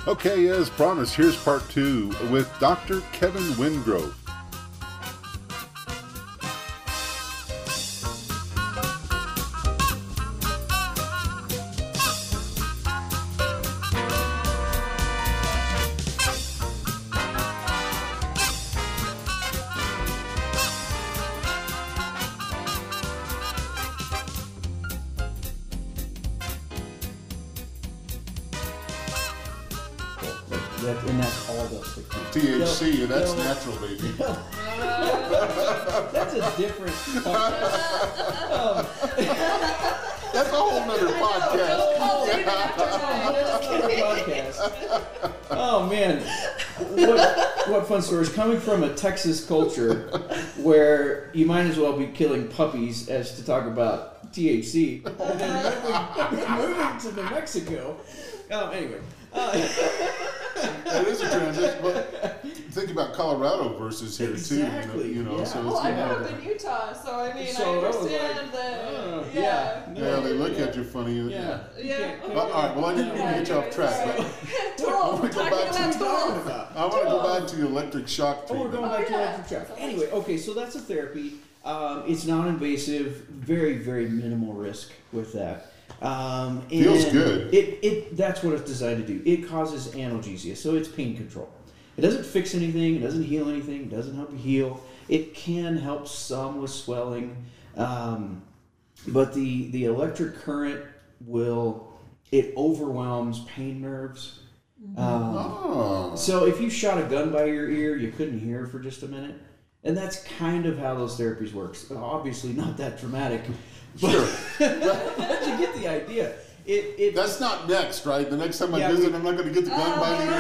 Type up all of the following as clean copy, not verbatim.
Okay, as promised, here's part 2 with Dr. Kevin Wingrove. And that's all those things. THC, and that's natural, baby. That's a different That's a whole nother podcast. Oh man, what fun stories coming from a Texas culture where you might as well be killing puppies as to talk about THC, and then moving to New Mexico. Anyway. That is a transition, but think about Colorado versus here exactly. too. Yeah. So well, I grew up in Utah, so I mean, so I understand that. Yeah, they look at you funny. Yeah. All right. Well, I didn't mean to get you off track. Tool. We're talking about tools. I want to go back to the electric shock treatment. We're going back to electric shock. Anyway, okay, so that's a therapy. It's non-invasive, very, very minimal risk with that. Feels good. It that's what it's designed to do. It causes analgesia, so it's pain control. It doesn't fix anything. It doesn't heal anything. It doesn't help you heal. It can help some with swelling, but the electric current it overwhelms pain nerves. So if you shot a gun by your ear, you couldn't hear for just a minute, and that's kind of how those therapies work. Obviously, not that dramatic. Sure. But you get the idea. That's not next, right? The next time I visit, I'm not going to get the gun by the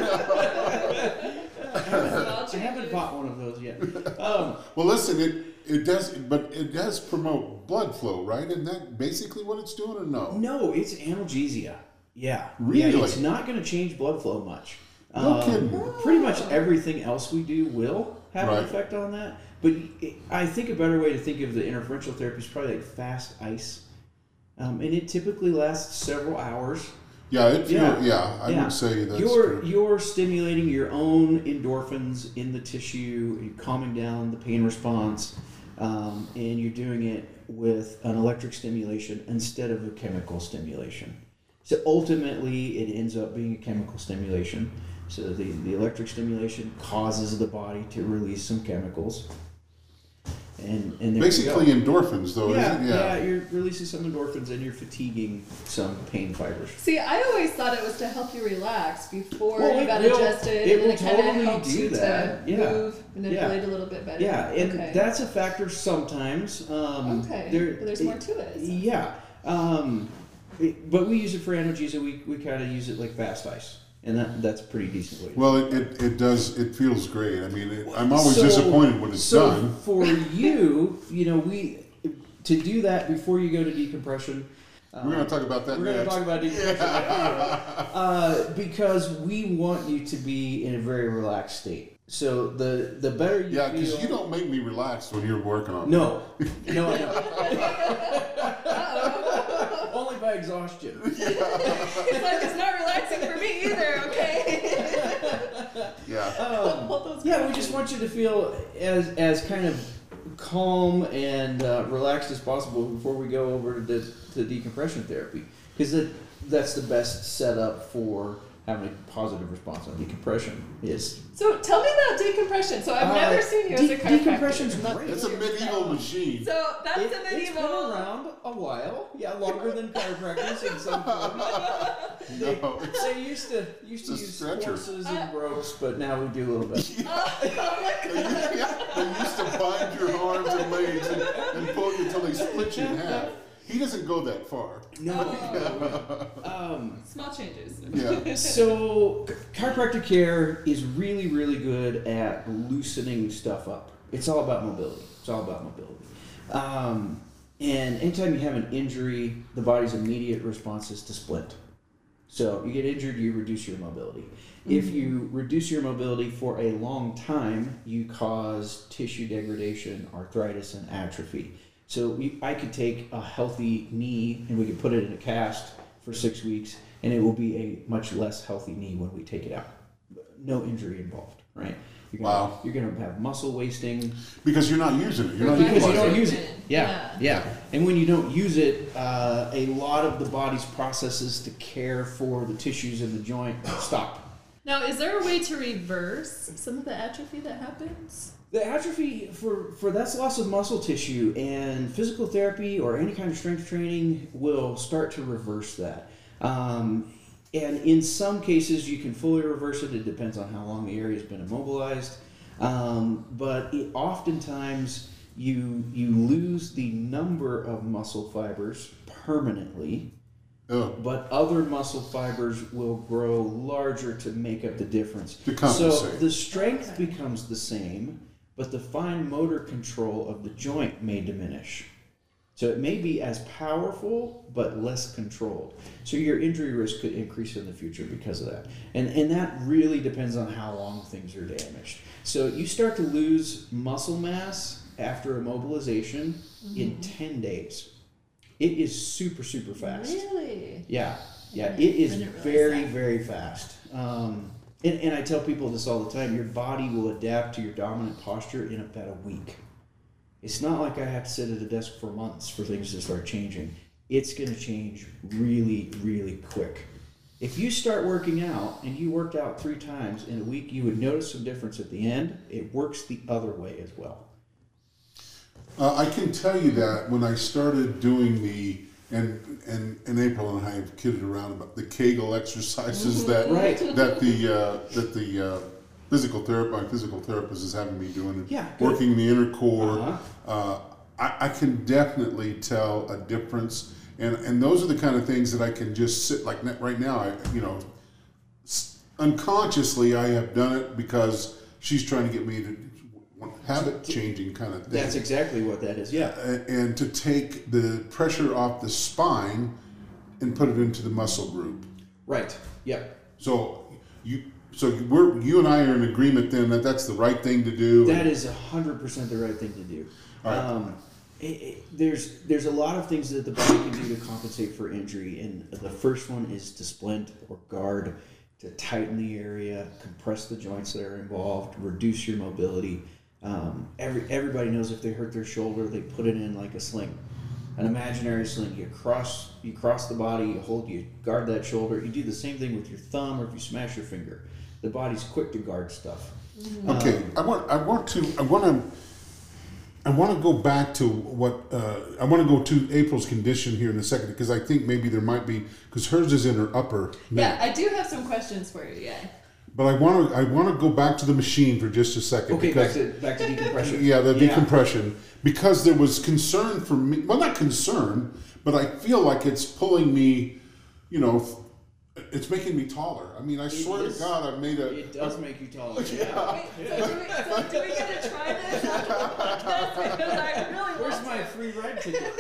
ears. I haven't bought one of those yet. Well, listen, it does promote blood flow, right? Isn't that basically what it's doing, or no? No, it's analgesia. Yeah. Really? Yeah, it's not going to change blood flow much. No kidding. Pretty much everything else we do will have an effect on that. But I think a better way to think of the interferential therapy is probably like fast ice. And it typically lasts several hours. Yeah, I would say that's true. You're stimulating your own endorphins in the tissue, and calming down the pain response, and you're doing it with an electric stimulation instead of a chemical stimulation. So ultimately, it ends up being a chemical stimulation. So the electric stimulation causes the body to release some chemicals. And there basically endorphins, though, isn't it? Yeah, you're releasing some endorphins and you're fatiguing some pain fibers. See, I always thought it was to help you relax before you got adjusted, and then it kind of helps you to move, manipulate a little bit better. Yeah, and that's a factor sometimes. But there's more to it. Yeah, but we use it for analgesia. We kind of use it like fast ice. And that's a pretty decent way. Well, it does. It feels great. I mean, I'm always disappointed when it's done. For you, we to do that before you go to decompression. We're going to talk about that next. We're going to talk about decompression because we want you to be in a very relaxed state. So the better you feel. Yeah, because you don't make me relax when you're working on it. No, I don't. Only by exhaustion. It's like it's not relaxing for me either, okay? We just want you to feel as kind of calm and relaxed as possible before we go over to decompression therapy, because that's the best setup for having a positive response on decompression. So tell me about decompression. So I've never seen you as a chiropractor. Decompression's great. It's a medieval machine. So that's a medieval. It's been around a while. Yeah, longer than chiropractors in some form. They used to use horses and ropes, but now we do a little bit. They used to bind your arms and legs and pull you until they split you in half. He doesn't go that far. No. Small changes. Yeah. So chiropractic care is really, really good at loosening stuff up. It's all about mobility. And anytime you have an injury, the body's immediate response is to splint. So you get injured, you reduce your mobility. Mm-hmm. If you reduce your mobility for a long time, you cause tissue degradation, arthritis, and atrophy. So I could take a healthy knee and we could put it in a cast for 6 weeks, and it will be a much less healthy knee when we take it out. No injury involved, right? You're gonna have muscle wasting because you're not using it. You don't use it. Yeah. And when you don't use it, a lot of the body's processes to care for the tissues in the joint stop. Now, is there a way to reverse some of the atrophy that happens? The atrophy for that's loss of muscle tissue, and physical therapy or any kind of strength training will start to reverse that. And in some cases, you can fully reverse it. It depends on how long the area has been immobilized. But oftentimes, you lose the number of muscle fibers permanently, but other muscle fibers will grow larger to make up the difference. To compensate. So the strength becomes the same, but the fine motor control of the joint may diminish. So it may be as powerful, but less controlled. So your injury risk could increase in the future because of that. And that really depends on how long things are damaged. So you start to lose muscle mass after immobilization in 10 days. It is super, super fast. Really? Yeah. It is very, very fast. And I tell people this all the time. Your body will adapt to your dominant posture in about a week. It's not like I have to sit at a desk for months for things to start changing. It's going to change really, really quick. If you start working out and you worked out 3 times in a week, you would notice some difference at the end. It works the other way as well. I can tell you that when I started doing and April and I have kidded around about the Kegel exercises that the physical therapist is having me doing, working the inner core. I can definitely tell a difference, and those are the kind of things that I can just sit like right now. Unconsciously I have done it because she's trying to get me to habit changing kind of thing. That's exactly what that is. Yeah, and to take the pressure off the spine and put it into the muscle group. Right. Yep. So you and I are in agreement then that that's the right thing to do. That is 100% the right thing to do. All right. There's a lot of things that the body can do to compensate for injury, and the first one is to splint or guard, to tighten the area, compress the joints that are involved, reduce your mobility. Everybody knows if they hurt their shoulder, they put it in like a sling, an imaginary sling. You cross the body, you guard that shoulder. You do the same thing with your thumb, or if you smash your finger. The body's quick to guard stuff. Okay, I want to go back to what I want to go to April's condition here in a second, because I think maybe there might be, because hers is in her upper neck. Yeah, I do have some questions for you. Yeah. But I want to go back to the machine for just a second. Okay, back to decompression. Yeah, the decompression, because there was concern for me. Well, not concern, but I feel like it's pulling me. It's making me taller. I mean, I swear to God, I've made It does make you taller. Yeah. Wait, do we get to try this after the podcast? Because I really Where's my free ride ticket?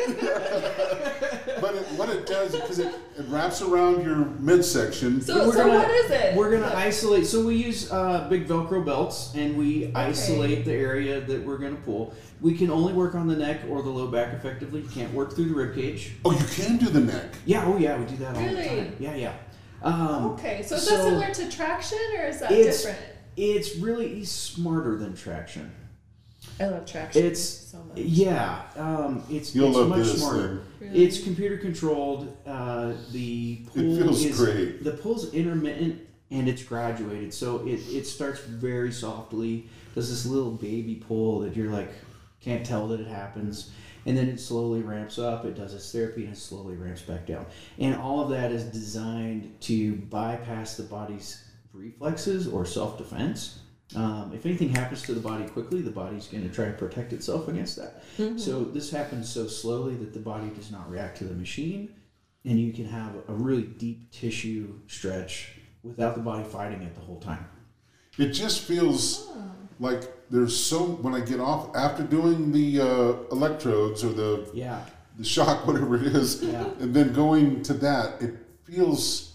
But what it does, because it wraps around your midsection. So what is it? We're going to isolate. So we use big Velcro belts, and we isolate the area that we're going to pull. We can only work on the neck or the low back effectively. You can't work through the rib cage. Oh, you can do the neck? Yeah, we do that all the time. Yeah. Okay, so is that similar to traction, or is that different? It's really smarter than traction. I love traction so much. Yeah, it's much smarter. Really? It's computer controlled. The pull great. The pull's intermittent and it's graduated, so it starts very softly. Does this little baby pull that you're like can't tell that it happens. And then it slowly ramps up, it does its therapy, and it slowly ramps back down. And all of that is designed to bypass the body's reflexes or self-defense. If anything happens to the body quickly, the body's going to try to protect itself against that. Mm-hmm. So this happens so slowly that the body does not react to the machine, and you can have a really deep tissue stretch without the body fighting it the whole time. It just feels like there's when I get off after doing the electrodes or the shock, whatever it is, and then going to that, it feels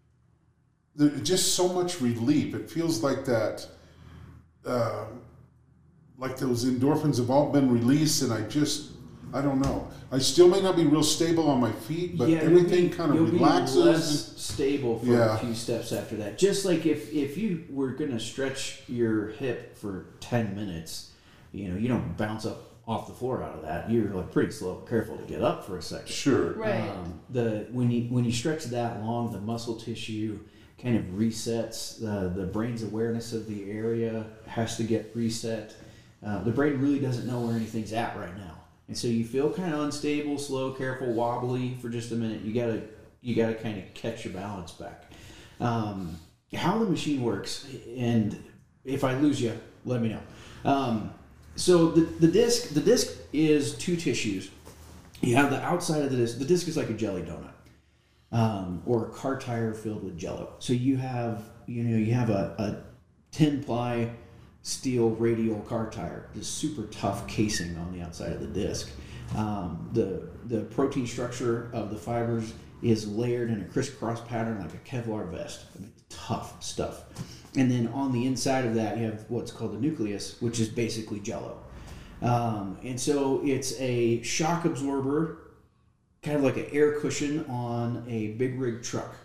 just so much relief. It feels like that, like those endorphins have all been released, and I don't know. I still may not be real stable on my feet, but everything kind of relaxes. You'll be less stable for a few steps after that. Just like if you were going to stretch your hip for 10 minutes, you don't bounce up off the floor out of that. You're like pretty slow, careful to get up for a second. Sure. Right. When you stretch that long, the muscle tissue kind of resets. The brain's awareness of the area has to get reset. The brain really doesn't know where anything's at right now, and so you feel kind of unstable, slow, careful, wobbly for just a minute. You gotta kind of catch your balance back. How the machine works, and if I lose you, let me know. So the disc is two tissues. You have the outside of the disc. The disc is like a jelly donut, or a car tire filled with Jello. So you have a 10-ply steel radial car tire, this super tough casing on the outside of the disc. The protein structure of the fibers is layered in a crisscross pattern like a Kevlar vest. I mean, tough stuff. And then on the inside of that, you have what's called the nucleus, which is basically Jello. And so it's a shock absorber, kind of like an air cushion on a big rig truck.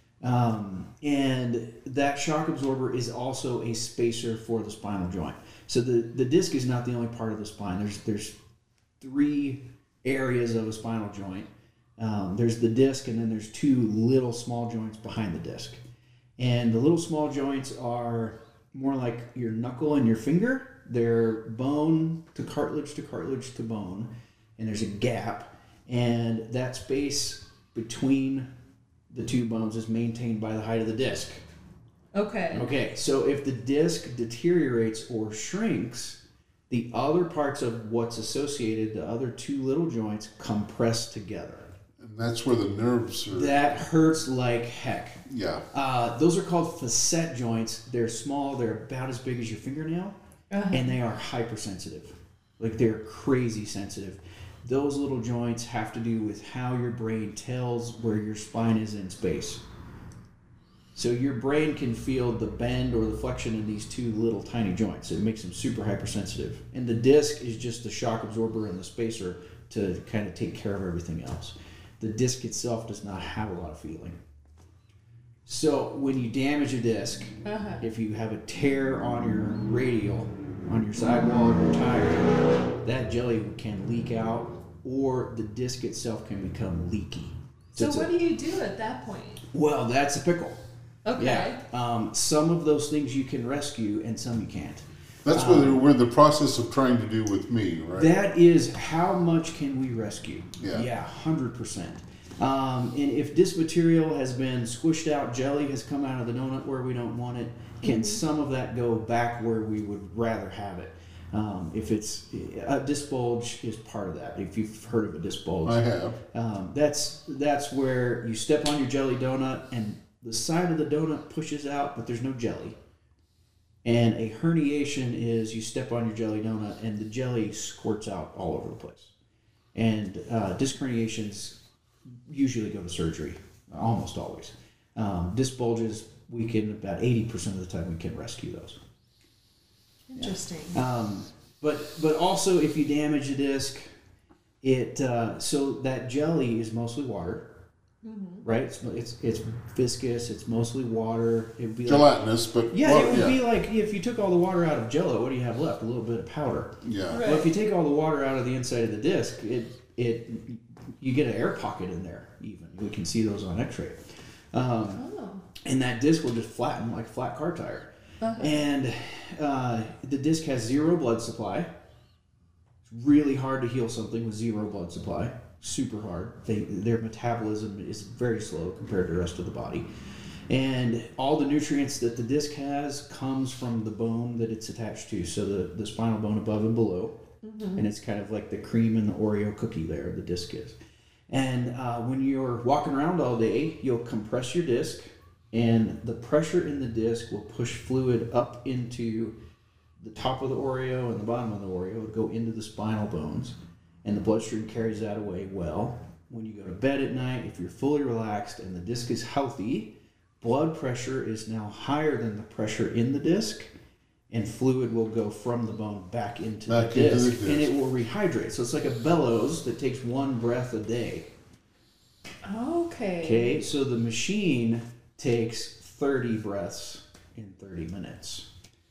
And that shock absorber is also a spacer for the spinal joint. So the disc is not the only part of the spine. There's three areas of a spinal joint. There's the disc, and then there's two little small joints behind the disc. And the little small joints are more like your knuckle and your finger. They're bone to cartilage to bone, and there's a gap. And that space between the two bones is maintained by the height of the disc. Okay, so if the disc deteriorates or shrinks, the other parts of what's associated, the other two little joints, compress together. And that's where the nerves are. That hurts like heck. Yeah. Those are called facet joints. They're small. They're about as big as your fingernail. And they are hypersensitive. Like, they're crazy sensitive. Those little joints have to do with how your brain tells where your spine is in space. So your brain can feel the bend or the flexion in these two little tiny joints. It makes them super hypersensitive. And the disc is just the shock absorber and the spacer to kind of take care of everything else. The disc itself does not have a lot of feeling. So when you damage a disc, if you have a tear on your radial, on your sidewall of your tire, that jelly can leak out, or the disc itself can become leaky. So what do you do at that point? Well, that's a pickle. Okay. Yeah. Some of those things you can rescue, and some you can't. That's what we're in the process of trying to do with me, right? That is, how much can we rescue? Yeah, 100%. And if this material has been squished out, jelly has come out of the donut where we don't want it, can some of that go back where we would rather have it? If it's a disc bulge is part of that. If you've heard of a disc bulge, I have. That's where you step on your jelly donut and the side of the donut pushes out, but there's no jelly. And a herniation is you step on your jelly donut and the jelly squirts out all over the place. And disc herniations usually go to surgery, almost always. Disc bulges, we can, about 80% of the time, we can rescue those. Interesting. But also, if you damage a disc, so that jelly is mostly water. Right? It's viscous. It's mostly water. It would be gelatinous, like, but it would be like if you took all the water out of Jello. What do you have left? A little bit of powder. Yeah. Right. Well, if you take all the water out of the inside of the disc, you get an air pocket in there. Even we can see those on X-ray. And that disc will just flatten like a flat car tire. And the disc has zero blood supply. It's really hard to heal something with zero blood supply. Super hard. Their metabolism is very slow compared to the rest of the body. And all the nutrients that the disc has comes from the bone that it's attached to. So the spinal bone above and below. And it's kind of like the cream in the Oreo cookie there, the disc is. And when you're walking around all day, you'll compress your disc, and the pressure in the disc will push fluid up into the top of the Oreo and the bottom of the Oreo. It'll go into the spinal bones, and the bloodstream carries that away well. When you go to bed at night, if you're fully relaxed and the disc is healthy, blood pressure is now higher than the pressure in the disc, and fluid will go from the bone back into the disc, and it will rehydrate. So it's like a bellows that takes 1 breath a day. Okay, so the machine takes 30 breaths in 30 minutes.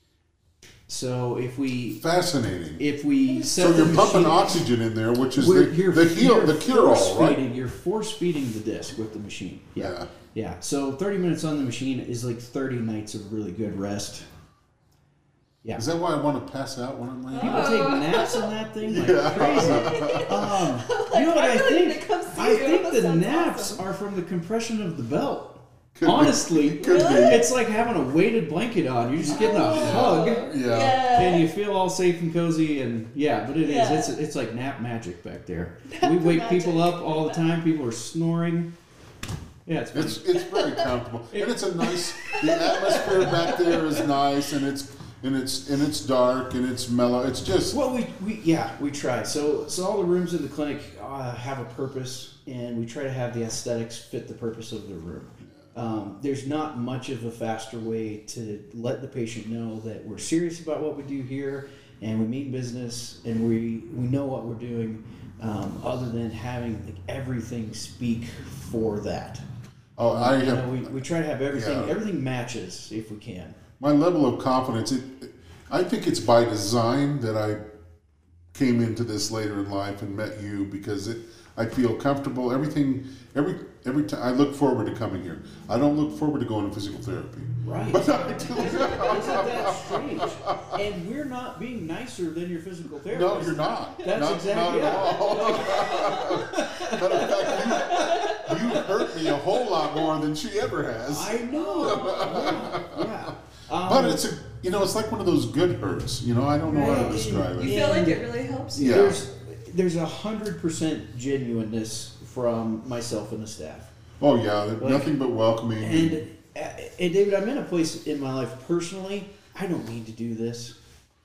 So if we fascinating, set so you're pumping oxygen in there, which is the cure-all, right? You're force feeding the disc with the machine. Yeah. So 30 minutes on the machine is like 30 nights of really good rest. Yeah. Is that why I want to pass out when I'm laying? People take naps on that thing like crazy. You know what I think? I think the naps are from the compression of the belt. Honestly, it's like having a weighted blanket on. You're just getting a hug, and you feel all safe and cozy, and but it is. It's like nap magic back there. We wake people up all the time. People are snoring. Yeah, it's very comfortable, and it's a nice. The atmosphere back there is nice, and it's dark and it's mellow. It's just we try. So all the rooms in the clinic have a purpose, and we try to have the aesthetics fit the purpose of the room. There's not much of a faster way to let the patient know that we're serious about what we do here, and we mean business, and we know what we're doing, other than having like everything speak for that. We try to have everything. Everything matches if we can. My level of confidence, I think it's by design that I came into this later in life and met you, because I feel comfortable. Every time I look forward to coming here. I don't look forward to going to physical therapy. Right. But I do. Isn't that strange? And we're not being nicer than your physical therapist. No, you're not. That's exactly not at all. Matter of fact, you hurt me a whole lot more than she ever has. I know. Yeah. But it's like one of those good hurts. I don't know how to describe it. You feel like it really helps you. Yeah. There's 100% genuineness from myself and the staff. Oh yeah, nothing but welcoming. And David, I'm in a place in my life personally. I don't need to do this.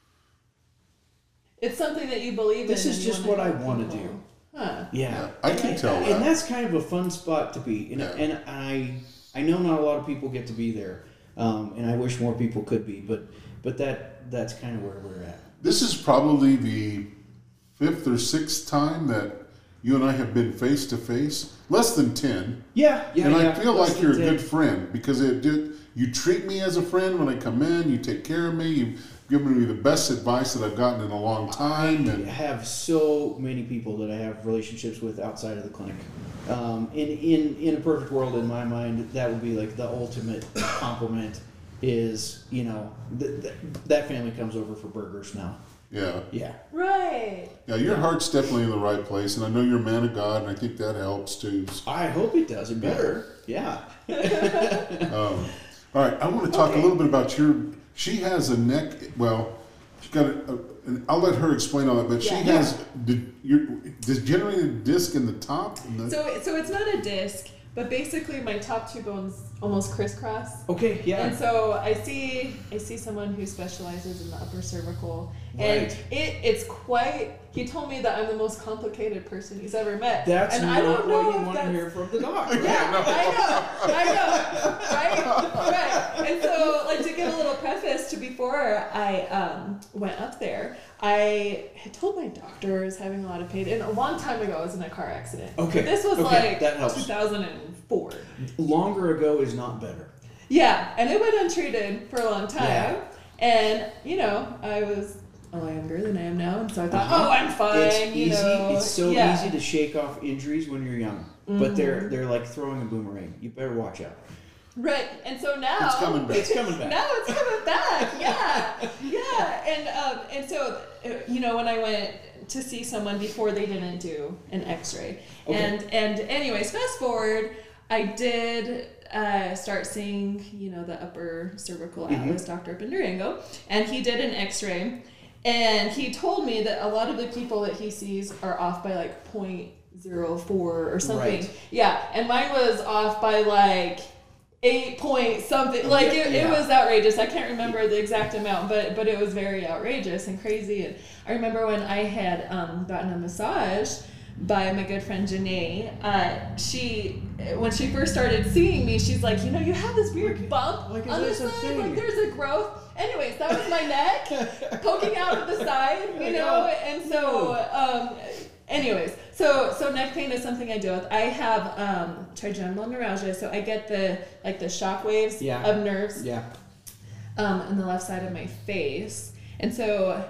It's something that you believe in. This is just what I want to do. Huh. Yeah, I can tell that. And that's kind of a fun spot to be. And I know not a lot of people get to be there, and I wish more people could be. But that's kind of where we're at. This is probably the 5th or 6th time that you and I have been face to face. Less than 10. Yeah. And I feel like you're a good friend, because you treat me as a friend when I come in. You take care of me. You've given me the best advice that I've gotten in a long time. I have so many people that I have relationships with outside of the clinic. In a perfect world, in my mind, that would be like the ultimate compliment. Is that family comes over for burgers now. Yeah. Right. Yeah, your heart's definitely in the right place, and I know you're a man of God, and I think that helps too. I hope it does. It better. Yeah. All right, I want to talk a little bit about she has a neck. Well, she's got I'll let her explain all that, but she has degenerated disc in the top. So it's not a disc. But basically, my top 2 bones almost crisscross. Okay, yeah. And so I see someone who specializes in the upper cervical, and it's quite. He told me that I'm the most complicated person he's ever met. That's and not I don't know what you want to hear from the doctor. Yeah, I know, right. And so, like, to give a little preface to before I went up there, I had told my doctor I was having a lot of pain, and a long time ago I was in a car accident. Okay. This was that helps. 2004. Longer ago is not better. Yeah, and it went untreated for a long time. Yeah. And, I was a lot younger than I am now, and so I thought, I'm fine. It's so easy to shake off injuries when you're young, but they're like throwing a boomerang. You better watch out. Right, and so now it's coming back. Now it's coming back. Yeah, and so when I went to see someone before, they didn't do an X-ray, and anyways, fast forward, I did start seeing the upper cervical atlas doctor up in Durango, and he did an X-ray, and he told me that a lot of the people that he sees are off by like 0.04 or something. Right. Yeah, and mine was off by like 8 point something. Like it was outrageous. I can't remember the exact amount, but it was very outrageous and crazy. And I remember when I had gotten a massage by my good friend Janae. When she first started seeing me, she's like, you know, you have this weird bump on the side, like there's a growth. Anyways, that was my neck poking out of the side, you know, and so, anyways, so neck pain is something I deal with. I have trigeminal neuralgia, so I get the shock waves of nerves on the left side of my face, and so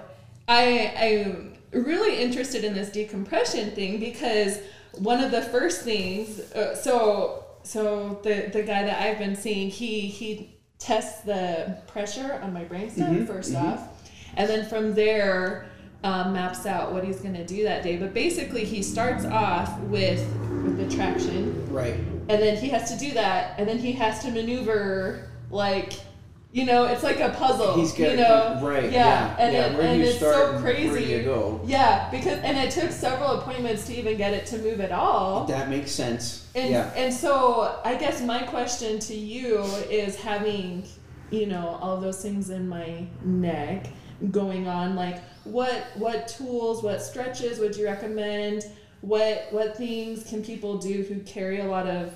I'm really interested in this decompression thing because one of the first things, so the guy that I've been seeing, he tests the pressure on my brainstem first off, and then from there maps out what he's going to do that day. But basically he starts off with the traction, right, and then he has to do that, and then he has to maneuver, like, you know, it's like a puzzle. He's got, you know, right? And it's so crazy. Where do you go? Yeah, because it took several appointments to even get it to move at all. That makes sense. And so I guess my question to you is, having, you know, all of those things in my neck going on, like what tools, what stretches would you recommend? What things can people do who carry a lot of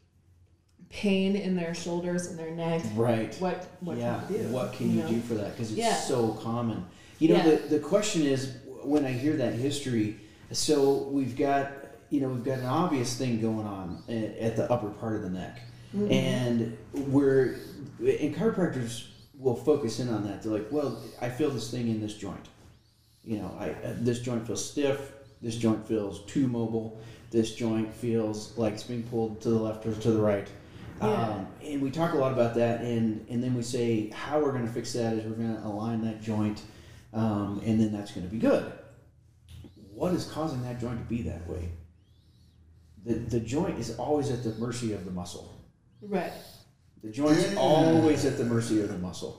pain in their shoulders and their neck? Right. What can you do? What can you do for that? Because it's so common. You know, the question is, when I hear that history, so we've got an obvious thing going on at the upper part of the neck, and chiropractors will focus in on that. They're like, well, I feel this thing in this joint. You know, this joint feels stiff. This joint feels too mobile. This joint feels like it's being pulled to the left or to the right. And we talk a lot about that, and then we say how we're going to fix that is we're going to align that joint, and then that's going to be good. What is causing that joint to be that way? The joint is always at the mercy of the muscle. Right. The joint's always at the mercy of the muscle.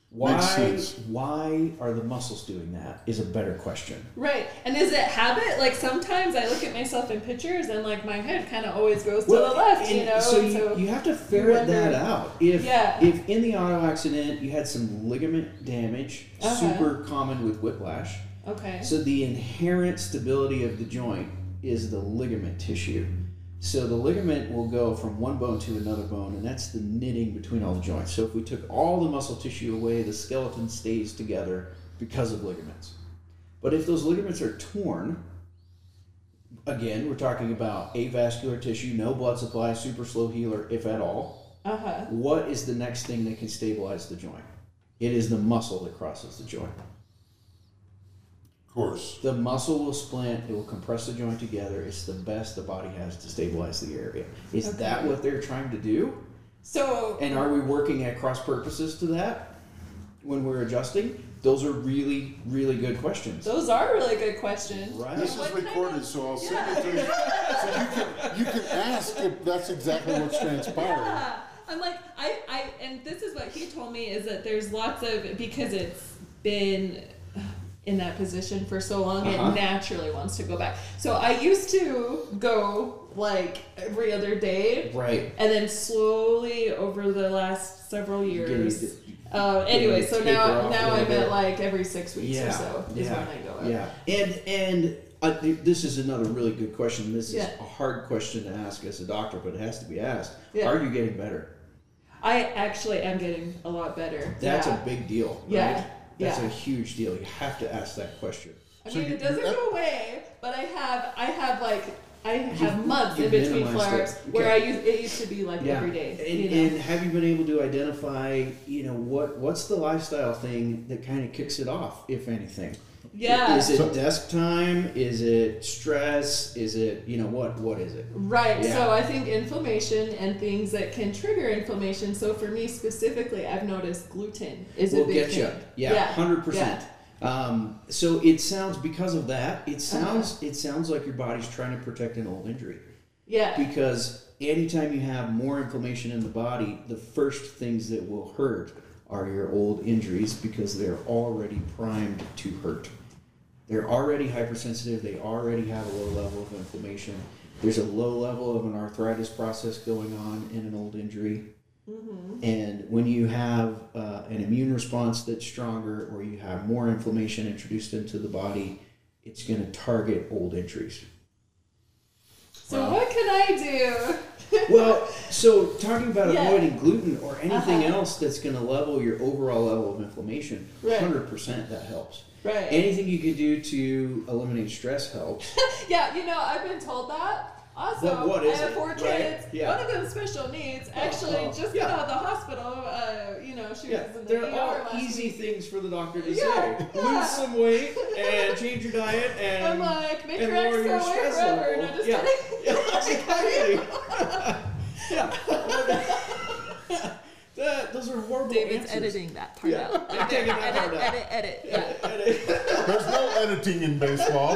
Why are the muscles doing that is a better question. Right. And is it habit? Like, sometimes I look at myself in pictures and, like, my head kind of always goes to the left, you know? So you have to ferret that out. If in the auto accident you had some ligament damage, super common with whiplash. Okay. So the inherent stability of the joint is the ligament tissue. So the ligament will go from one bone to another bone, and that's the knitting between all the joints. So if we took all the muscle tissue away, the skeleton stays together because of ligaments. But if those ligaments are torn, again, we're talking about avascular tissue, no blood supply, super slow healer, if at all. What is the next thing that can stabilize the joint? It is the muscle that crosses the joint. Of course. The muscle will splint, it will compress the joint together. It's the best the body has to stabilize the area. Is that what they're trying to do? And are we working at cross purposes to that when we're adjusting? Those are really, really good questions. Those are really good questions. Right. This is recorded, so I'll send it to you. So you can ask if that's exactly what's transpired. Yeah. I'm like, and this is what he told me, is that there's lots of, because it's been in that position for so long, it naturally wants to go back. So I used to go like every other day, right, and then slowly over the last several years. Anyway, so now I'm at like every 6 weeks or so is when I go up. And this is another really good question. This is a hard question to ask as a doctor, but it has to be asked. Are you getting better? I actually am getting a lot better. That's a big deal, right? Yeah. That's a huge deal. You have to ask that question. I mean, it doesn't go away, but I have months in between flare-ups where it used to be like every day. And have you been able to identify, what's the lifestyle thing that kind of kicks it off, if anything? Yeah. Is it desk time? Is it stress? Is it, what is it? Right. Yeah. So I think inflammation and things that can trigger inflammation. So for me specifically, I've noticed gluten is a big thing. Yeah, 100%. So it sounds, because of that, it sounds like your body's trying to protect an old injury. Yeah. Because anytime you have more inflammation in the body, the first things that will hurt are your old injuries, because they're already primed to hurt. They're already hypersensitive. They already have a low level of inflammation. There's a low level of an arthritis process going on in an old injury. Mm-hmm. And when you have an immune response that's stronger, or you have more inflammation introduced into the body, it's going to target old injuries. So what can I do? Well, so talking about Yeah. avoiding gluten or anything Uh-huh. else that's going to level your overall level of inflammation, Right. 100% that helps. Right. Anything you can do to eliminate stress helps. Yeah, I've been told that. Also, But what I is have it, 4 right? kids. Yeah. One of them special needs. Actually, just yeah. got out of the hospital. She Yeah, was in the they're ER all last easy week. things for the doctor to Yeah, say. yeah. Lose some weight and change your diet and I'm like, make and your lower ex go your away stress forever. level. No, just Yeah. kidding. Yeah, exactly. Yeah. Those are horrible David's answers. editing that part Yeah, out. I'm taking that part out. Edit. Yeah. There's no editing in baseball.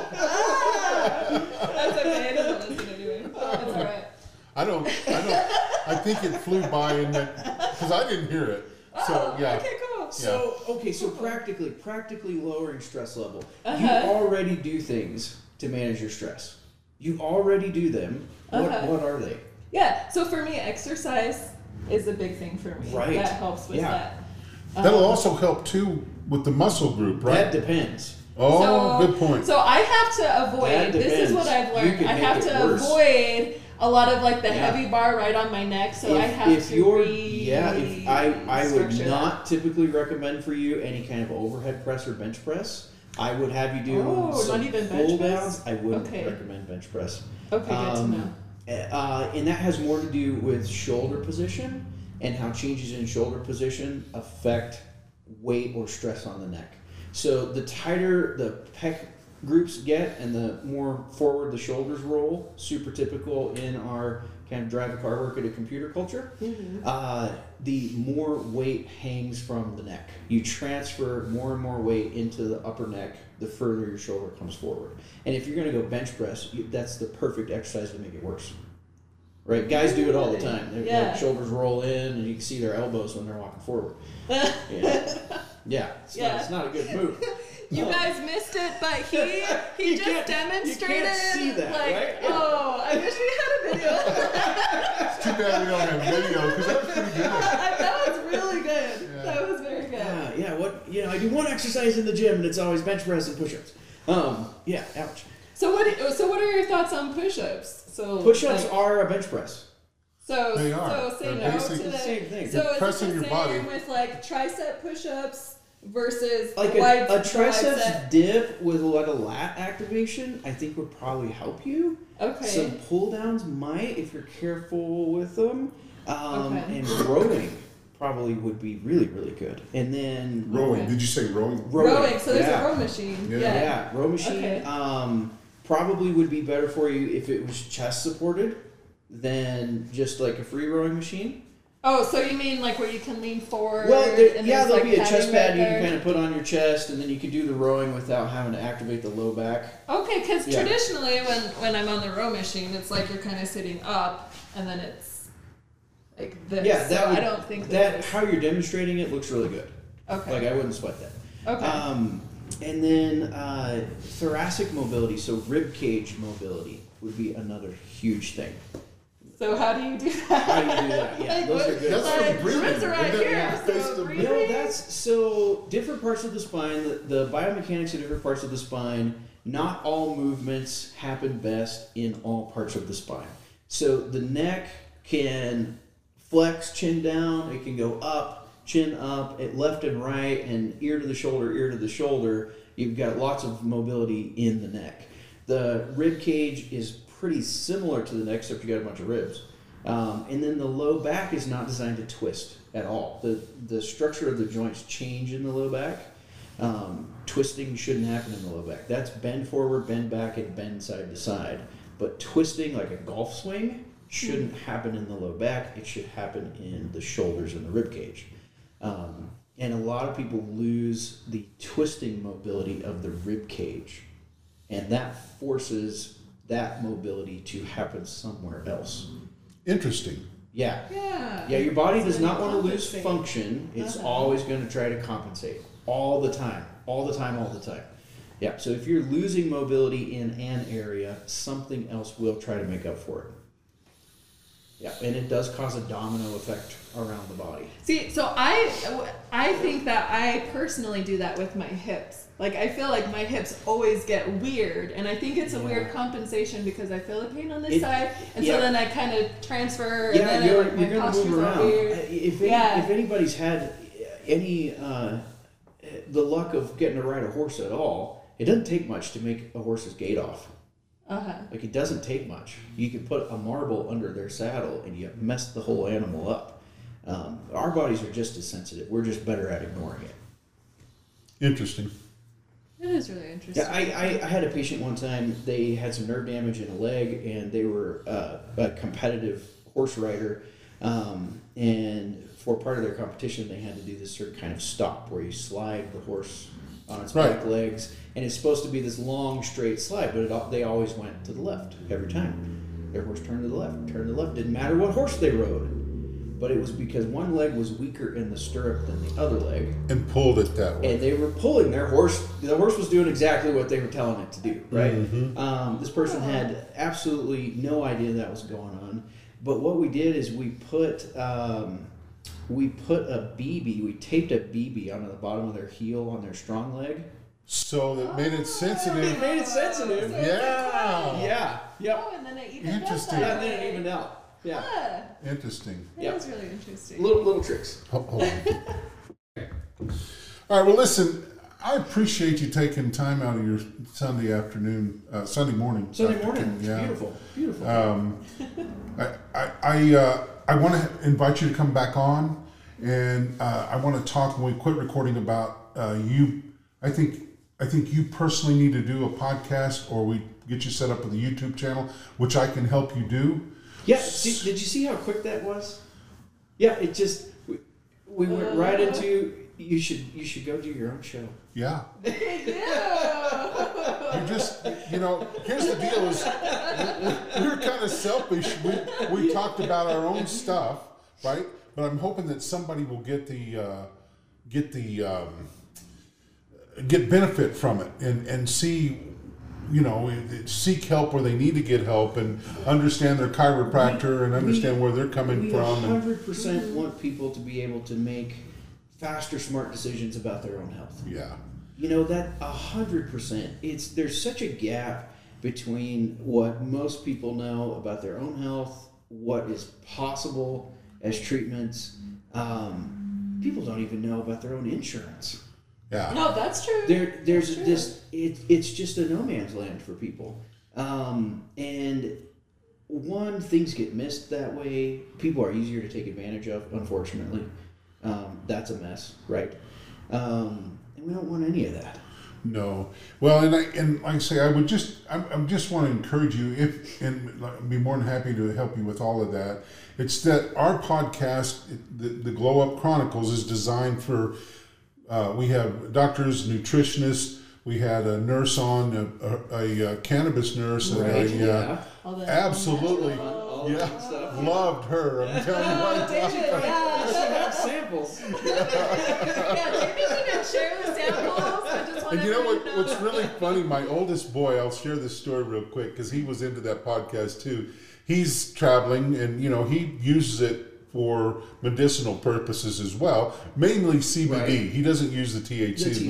That's okay. It doesn't listen anyway. It's all right. I don't. I think it flew by in that because I didn't hear it. So yeah. Okay, cool. So practically lowering stress level. You Uh-huh. already do things to manage your stress. You already do them. Uh-huh. What are they? Yeah. So for me, exercise is a big thing for me. Right. That helps with Yeah. that. That'll also help too with the muscle group, right? That depends. Oh, good point. So I have to That avoid. This is what depends. I've You learned. could I make have it to worse. avoid a lot of like the Yeah. heavy bar right on my neck. So I have if to you're really if I would structure not typically recommend for you any kind of overhead press or bench press. I would have you do Oh, some not even bench pull press? downs. I wouldn't Okay. recommend bench press. that. Okay, good to know. And that has more to do with shoulder position and how changes in shoulder position affect weight or stress on the neck. So the tighter the pec groups get and the more forward the shoulders roll, super typical in our kind of drive a car, work at a computer culture, the more weight hangs from the neck. You transfer more and more weight into the upper neck the further your shoulder comes forward. And if you're going to go bench press, that's the perfect exercise to make it worse. Right? Guys do it all the time. Their shoulders roll in and you can see their elbows when they're walking forward. It's not a good move. You guys missed it, but he You just can't- demonstrated. you can't see that, like, right? oh, I wish we had a video. It's too bad we don't have video because that was pretty good. That was really good. Yeah. That was very good. I do one exercise in the gym and it's always bench press and push-ups. Ouch. So what are your thoughts on push-ups? So Push-ups like, are a bench press. So They are. So say They're no to basically the the same thing. So You're is pressing it the your body. same with like tricep push-ups versus Like the wide, a the triceps wide dip with a lot of lat activation, I think would probably help you. Okay. Some pull downs might if you're careful with them. Okay. And rowing probably would be really, really good. And then Rowing. Okay. Did you say rowing? Rowing. So there's yeah. a row machine. Yeah. Yeah. Row machine Okay. probably would be better for you if it was chest supported than just like a free rowing machine. Oh, so you mean like where you can lean forward? Well, and there'll there's, be a chest padding pad right you there? can kind of put on your chest, and then you can do the rowing without having to activate the low back. Okay, because Yeah. traditionally when I'm on the row machine, it's like you're kind of sitting up, and then it's like this. Yeah, that so would, I don't think that how you're demonstrating it looks really good. Okay. Like I wouldn't sweat that. Okay. And then thoracic mobility, so rib cage mobility would be another huge thing. So how do you do that? How do you do that? Yeah, Like, those are what- good. That's like, for breathing. ribs are right Isn't that here, the face so of the breathing. No, that's so different parts of the spine. The biomechanics of different parts of the spine. Not all movements happen best in all parts of the spine. So the neck can flex, chin down. It can go up, chin up, at left and right, and ear to the shoulder. You've got lots of mobility in the neck. The rib cage is pretty similar to the neck, except you got a bunch of ribs. And then the low back is not designed to twist at all. The structure of the joints change in the low back. Twisting shouldn't happen in the low back. That's bend forward, bend back, and bend side to side. But twisting, like a golf swing, shouldn't happen in the low back. It should happen in the shoulders and the rib cage. And a lot of people lose the twisting mobility of the rib cage. And that forces that mobility to happen somewhere else. Interesting. Yeah. Yeah. Yeah, your body does So not you want to lose compensate. function. It's Uh-huh. always going to try to compensate all the time. Yeah, so if you're losing mobility in an area, something else will try to make up for it. Yeah, and it does cause a domino effect around the body. See, so I think that I personally do that with my hips. Like, I feel like my hips always get weird, and I think it's a weird compensation because I feel the pain on this side, and so then I kind of transfer, and then you're my gonna posture's move around. weird. If anybody's had any the luck of getting to ride a horse at all, it doesn't take much to make a horse's gait off. Like, it doesn't take much. You can put a marble under their saddle and you mess the whole animal up. Our bodies are just as sensitive. We're just better at ignoring it. Interesting. It is really interesting. Yeah, I had a patient one time. They had some nerve damage in a leg, and they were a competitive horse rider. And for part of their competition, they had to do this certain kind of stop where you slide the horse on its back legs, and it's supposed to be this long straight slide, but they always went to the left every time. Their horse turned to the left, didn't matter what horse they rode, but it was because one leg was weaker in the stirrup than the other leg, and pulled it that way, and they were pulling their horse. The horse was doing exactly what they were telling it to do, right? This person had absolutely no idea that was going on, but what we did is we put a BB, we taped a BB onto the bottom of their heel on their strong leg. So that made it sensitive. It made it sensitive. Yeah. Yep. Oh, and then it evened Interesting. out. Yeah, then it evened out. Yeah. Interesting. That is really interesting. Little tricks. Hold on. All right. Well, listen. I appreciate you taking time out of your Sunday afternoon, Sunday morning. Yeah. Beautiful. I want to invite you to come back on, and I want to talk when we quit recording about you. I think you personally need to do a podcast, or we get you set up with a YouTube channel, which I can help you do. Yeah. Did you see how quick that was? Yeah. It just we went right into you should go do your own show. Yeah. You just, here's the deal is we're kind of selfish. We talked about our own stuff, right? But I'm hoping that somebody will get benefit from it and see, seek help where they need to get help and understand their chiropractor and understand where they're coming from. 100% want people to be able to make faster, smart decisions about their own health. Yeah. That 100%. There's such a gap between what most people know about their own health, what is possible as treatments. People don't even know about their own insurance. Yeah. No, that's true. There's this. It's just a no man's land for people, and things get missed that way. People are easier to take advantage of, unfortunately. That's a mess, right? And we don't want any of that. No. Well, and like I say, I just want to encourage you, and be more than happy to help you with all of that. It's that our podcast, the Glow Up Chronicles, is designed for. We have doctors, nutritionists. We had a nurse on, a cannabis nurse, absolutely, loved her. I'm telling you right now. Have samples. Share the samples. And you know what's really funny? My oldest boy, I'll share this story real quick because he was into that podcast too. He's traveling, and he uses it for medicinal purposes as well, mainly CBD. Right. He doesn't use the THC.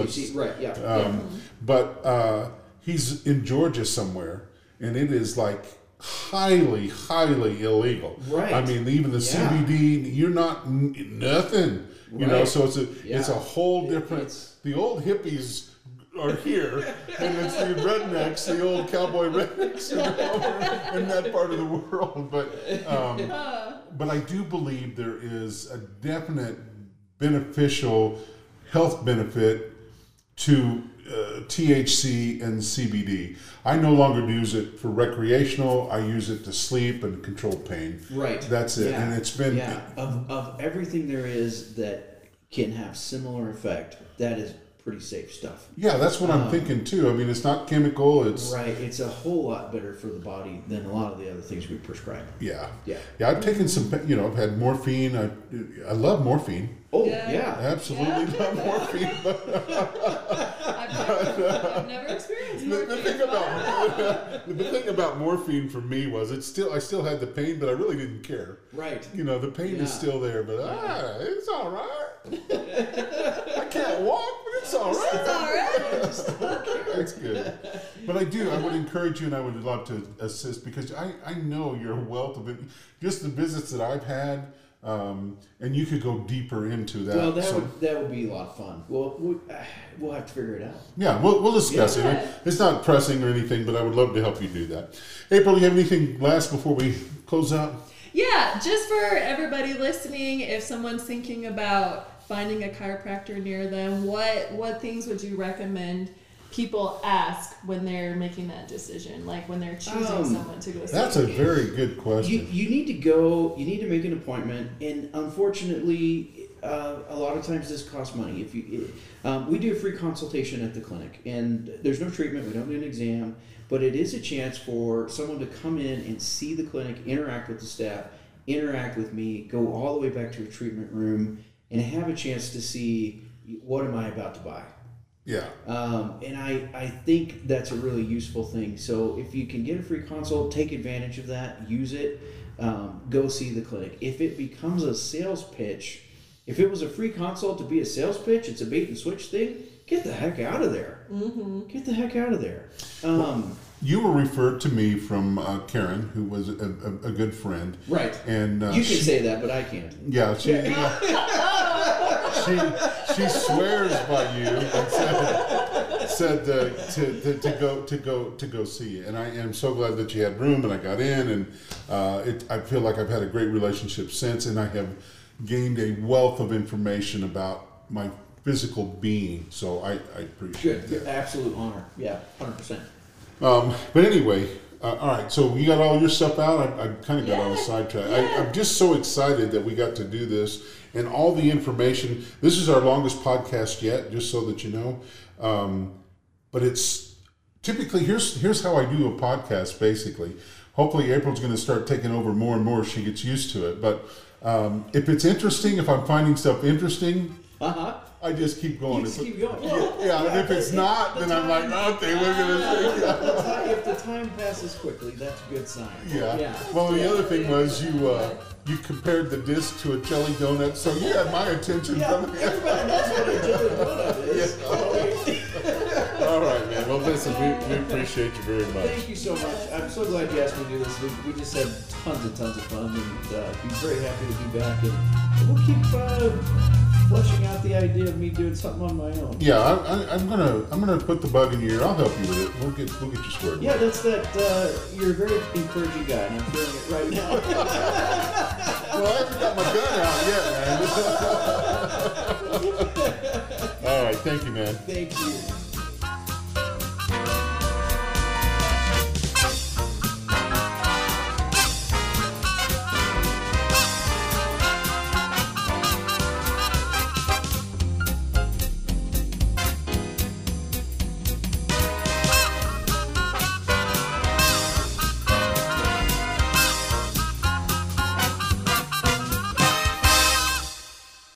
But he's in Georgia somewhere, and it is like highly, highly illegal. Right. I mean, even the CBD, you're not nothing. So it's a whole different. The old hippies are here, and it's the rednecks, the old cowboy rednecks over in that part of the world. But I do believe there is a definite beneficial health benefit to THC and CBD. I no longer use it for recreational. I use it to sleep and control pain. Right. That's it. And it's been of everything there is that can have similar effect. That is pretty safe stuff. Yeah, that's what I'm thinking too. I mean, it's not chemical. It's It's a whole lot better for the body than a lot of the other things we prescribe. Yeah. I've taken some. I've had morphine. I love morphine. Oh yeah. Absolutely love morphine. I've never experienced morphine. The thing about morphine for me was I still had the pain, but I really didn't care. Right. The pain is still there, but it's all right. I can't walk, but it's That's all right. That's all right. That's good. But I would encourage you, and I would love to assist, because I know you're a wealth of it. Just the visits that I've had, and you could go deeper into that. Well, that would be a lot of fun. We'll have to figure it out. Yeah, we'll discuss it. It's not pressing or anything, but I would love to help you do that. April, you have anything last before we close out? Yeah, just for everybody listening, if someone's thinking about finding a chiropractor near them, what things would you recommend people ask when they're making that decision, like when they're choosing someone to go see? That's a very good question. You need to go. You need to make an appointment, and unfortunately, a lot of times this costs money. If we do a free consultation at the clinic, and there's no treatment. We don't do an exam, but it is a chance for someone to come in and see the clinic, interact with the staff, interact with me, go all the way back to a treatment room, and have a chance to see what am I about to buy. Yeah. And I think that's a really useful thing. So if you can get a free consult, take advantage of that, use it, go see the clinic. If it becomes a sales pitch, if it was a free consult to be a sales pitch, it's a bait and switch thing, get the heck out of there. Mm-hmm. Get the heck out of there. You were referred to me from Karen, who was a good friend. Right. And you can say that, but I can't. Yeah, she swears by you and said to go see you. And I am so glad that you had room and I got in, and I feel like I've had a great relationship since, and I have gained a wealth of information about my physical being. So I appreciate Good. that. Absolute honor. Yeah, 100%. But anyway, all right, so you got all your stuff out. I kind of got on a sidetrack. I'm just so excited that we got to do this, and all the information. This is our longest podcast yet, just so that you know. But it's typically, here's how I do a podcast, basically. Hopefully April's going to start taking over more and more as she gets used to it. But if it's interesting, if I'm finding stuff interesting, I just keep going. You just keep going. Yeah, and if it's not, then I'm like, okay, we're going to If the time passes quickly, that's a good sign. Yeah. Well, the other thing was you compared the disc to a jelly donut, so you had my attention. Yeah, everybody knows what a jelly donut is. All right, man. Well, listen, we appreciate you very much. Thank you so much. I'm so glad you asked me to do this. We just had tons of fun, and be very happy to be back. And we'll keep fleshing out the idea of me doing something on my own. Yeah, I'm gonna put the bug in your ear. I'll help you with it. We'll get you squared. Yeah, that's that. You're a very encouraging guy, and I'm feeling it right now. Well, I haven't got my gun out yet, man. All right, thank you, man. Thank you.